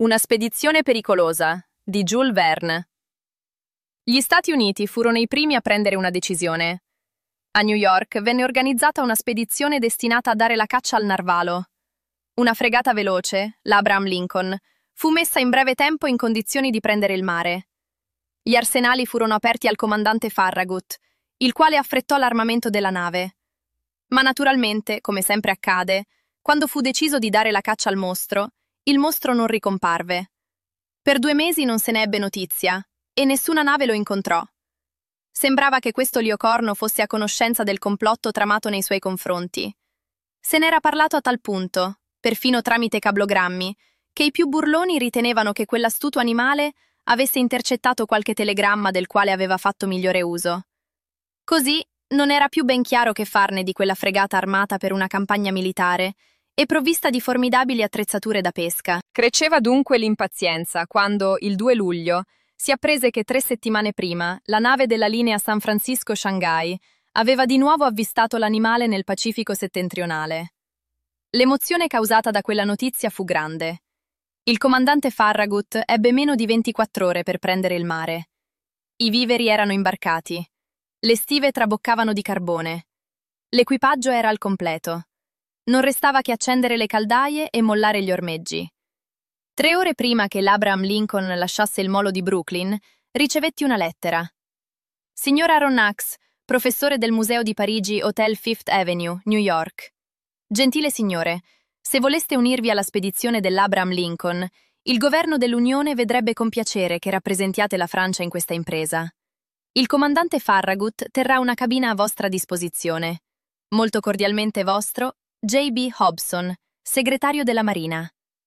Una spedizione pericolosa di Jules Verne. Gli Stati Uniti furono i primi a prendere una decisione. A New York venne organizzata una spedizione destinata a dare la caccia al narvalo. Una fregata veloce, l'Abraham Lincoln, fu messa in breve tempo in condizioni di prendere il mare. Gli arsenali furono aperti al comandante Farragut, il quale affrettò l'armamento della nave. Ma naturalmente, come sempre accade, quando fu deciso di dare la caccia al mostro, il mostro non ricomparve. Per 2 mesi non se ne ebbe notizia e nessuna nave lo incontrò. Sembrava che questo Liocorno fosse a conoscenza del complotto tramato nei suoi confronti. Se n'era parlato a tal punto, perfino tramite cablogrammi, che i più burloni ritenevano che quell'astuto animale avesse intercettato qualche telegramma del quale aveva fatto migliore uso. Così non era più ben chiaro che farne di quella fregata armata per una campagna militare e provvista di formidabili attrezzature da pesca. Cresceva dunque l'impazienza quando, il 2 luglio, si apprese che 3 settimane prima la nave della linea San Francisco-Shanghai aveva di nuovo avvistato l'animale nel Pacifico settentrionale. L'emozione causata da quella notizia fu grande. Il comandante Farragut ebbe meno di 24 ore per prendere il mare. I viveri erano imbarcati. Le stive traboccavano di carbone. L'equipaggio era al completo. Non restava che accendere le caldaie e mollare gli ormeggi. 3 ore prima che l'Abraham Lincoln lasciasse il molo di Brooklyn, ricevetti una lettera. Signora Aronnax, professore del Museo di Parigi, Hotel Fifth Avenue, New York. Gentile signore, se voleste unirvi alla spedizione dell'Abraham Lincoln, il governo dell'Unione vedrebbe con piacere che rappresentiate la Francia in questa impresa. Il comandante Farragut terrà una cabina a vostra disposizione. Molto cordialmente vostro, J.B. Hobson, segretario della Marina.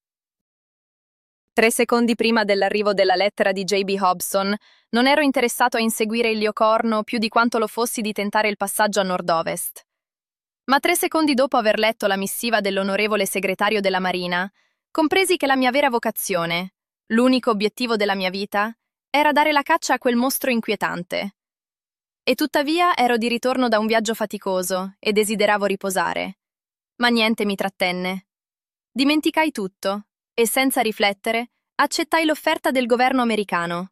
3 secondi prima dell'arrivo della lettera di J.B. Hobson, non ero interessato a inseguire il Liocorno più di quanto lo fossi di tentare il passaggio a nord-ovest. Ma 3 secondi dopo aver letto la missiva dell'onorevole segretario della Marina, compresi che la mia vera vocazione, l'unico obiettivo della mia vita, era dare la caccia a quel mostro inquietante. E tuttavia ero di ritorno da un viaggio faticoso e desideravo riposare. Ma niente mi trattenne. Dimenticai tutto e, senza riflettere, accettai l'offerta del governo americano.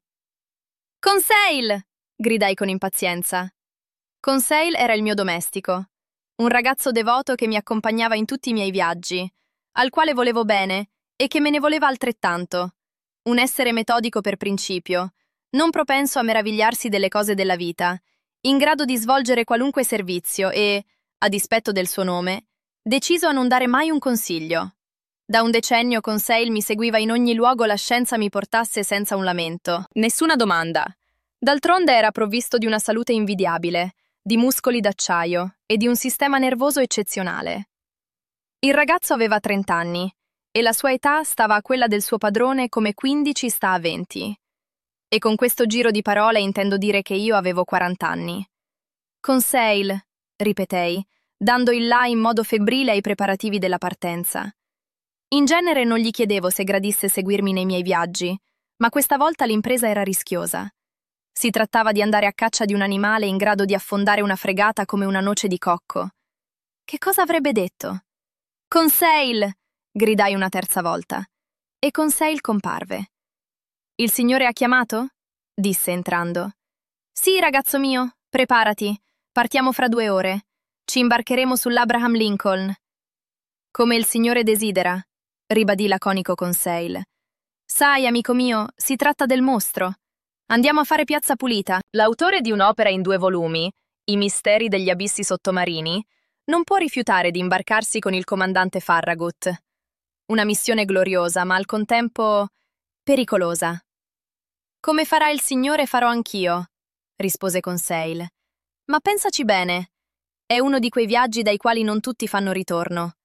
«Conseil!» gridai con impazienza. Conseil era il mio domestico, un ragazzo devoto che mi accompagnava in tutti i miei viaggi, al quale volevo bene e che me ne voleva altrettanto. Un essere metodico per principio, non propenso a meravigliarsi delle cose della vita, in grado di svolgere qualunque servizio e, a dispetto del suo nome, deciso a non dare mai un consiglio. Da un decennio Conseil mi seguiva in ogni luogo la scienza mi portasse senza un lamento. Nessuna domanda. D'altronde era provvisto di una salute invidiabile, di muscoli d'acciaio e di un sistema nervoso eccezionale. Il ragazzo aveva 30 anni e la sua età stava a quella del suo padrone come 15 sta a 20. E con questo giro di parole intendo dire che io avevo 40 anni. Conseil, ripetei, dando il là in modo febbrile ai preparativi della partenza. In genere non gli chiedevo se gradisse seguirmi nei miei viaggi, ma questa volta l'impresa era rischiosa. Si trattava di andare a caccia di un animale in grado di affondare una fregata come una noce di cocco. Che cosa avrebbe detto? «Conseil!» gridai una terza volta. E Conseil comparve. «Il signore ha chiamato?» disse entrando. «Sì, ragazzo mio, preparati. Partiamo fra 2 ore. Ci imbarcheremo sull'Abraham Lincoln». «Come il signore desidera», ribadì laconico Conseil. «Sai, amico mio, si tratta del mostro. Andiamo a fare piazza pulita». L'autore di un'opera in 2 volumi, I misteri degli abissi sottomarini, non può rifiutare di imbarcarsi con il comandante Farragut. Una missione gloriosa, ma al contempo pericolosa. «Come farà il signore farò anch'io», rispose Conseil. «Ma pensaci bene. È uno di quei viaggi dai quali non tutti fanno ritorno.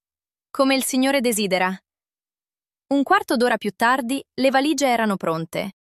Come il signore desidera». Un quarto d'ora più tardi, le valigie erano pronte